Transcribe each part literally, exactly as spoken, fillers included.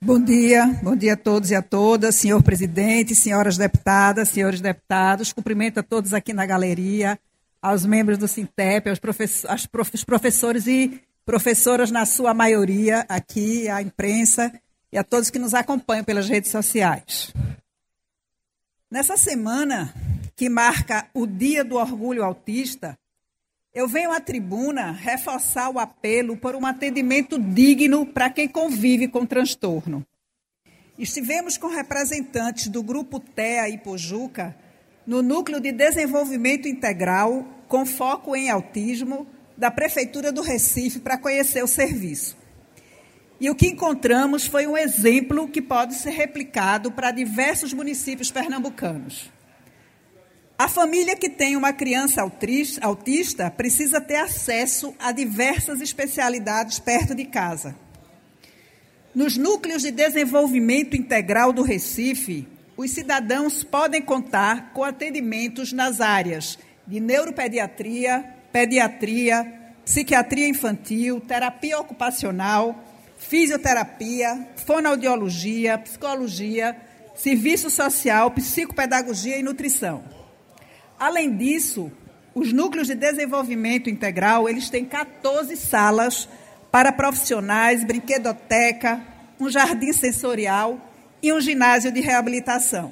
Bom dia, bom dia a todos e a todas, senhor presidente, senhoras deputadas, senhores deputados. Cumprimento a todos aqui na galeria, aos membros do Sintep, aos professores, aos prof, professores e professoras na sua maioria aqui, à imprensa e a todos que nos acompanham pelas redes sociais. Nessa semana, que marca o Dia do Orgulho Autista, eu venho à tribuna reforçar o apelo por um atendimento digno para quem convive com transtorno. Estivemos com representantes do Grupo T E A Ipojuca no Núcleo de Desenvolvimento Integral, com foco em autismo, da Prefeitura do Recife, para conhecer o serviço. E o que encontramos foi um exemplo que pode ser replicado para diversos municípios pernambucanos. A família que tem uma criança autista precisa ter acesso a diversas especialidades perto de casa. Nos núcleos de desenvolvimento integral do Recife, os cidadãos podem contar com atendimentos nas áreas de neuropediatria, pediatria, psiquiatria infantil, terapia ocupacional, fisioterapia, fonoaudiologia, psicologia, serviço social, psicopedagogia e nutrição. Além disso, os núcleos de desenvolvimento integral, eles têm quatorze salas para profissionais, brinquedoteca, um jardim sensorial e um ginásio de reabilitação.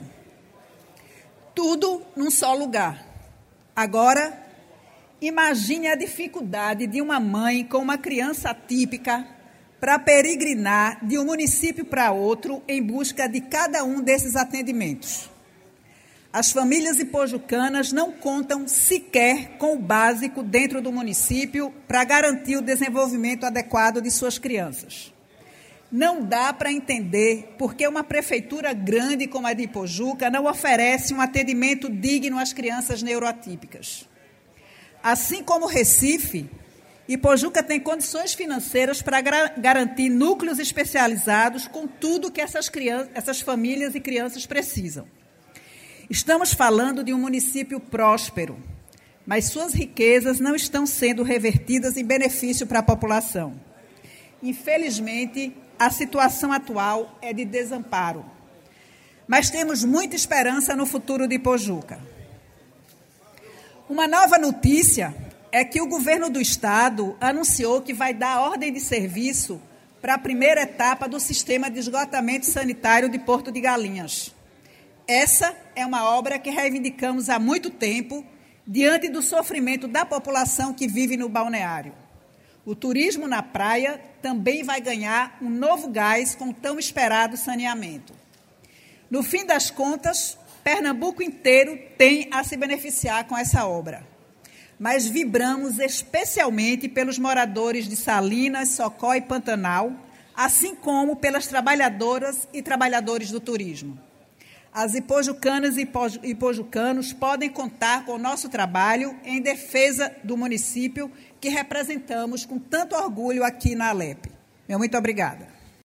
Tudo num só lugar. Agora, imagine a dificuldade de uma mãe com uma criança atípica para peregrinar de um município para outro em busca de cada um desses atendimentos. As famílias ipojucanas não contam sequer com o básico dentro do município para garantir o desenvolvimento adequado de suas crianças. Não dá para entender por que uma prefeitura grande como a de Ipojuca não oferece um atendimento digno às crianças neuroatípicas. Assim como Recife, Ipojuca tem condições financeiras para garantir núcleos especializados com tudo que essas, crianças, essas famílias e crianças precisam. Estamos falando de um município próspero, mas suas riquezas não estão sendo revertidas em benefício para a população. Infelizmente, a situação atual é de desamparo. Mas temos muita esperança no futuro de Ipojuca. Uma nova notícia é que o governo do Estado anunciou que vai dar ordem de serviço para a primeira etapa do sistema de esgotamento sanitário de Porto de Galinhas. Essa é uma obra que reivindicamos há muito tempo, diante do sofrimento da população que vive no balneário. O turismo na praia também vai ganhar um novo gás com o tão esperado saneamento. No fim das contas, Pernambuco inteiro tem a se beneficiar com essa obra. Mas vibramos especialmente pelos moradores de Salinas, Socó e Pantanal, assim como pelas trabalhadoras e trabalhadores do turismo. As ipojucanas e ipojucanos podem contar com o nosso trabalho em defesa do município que representamos com tanto orgulho aqui na Alep. Meu muito obrigada.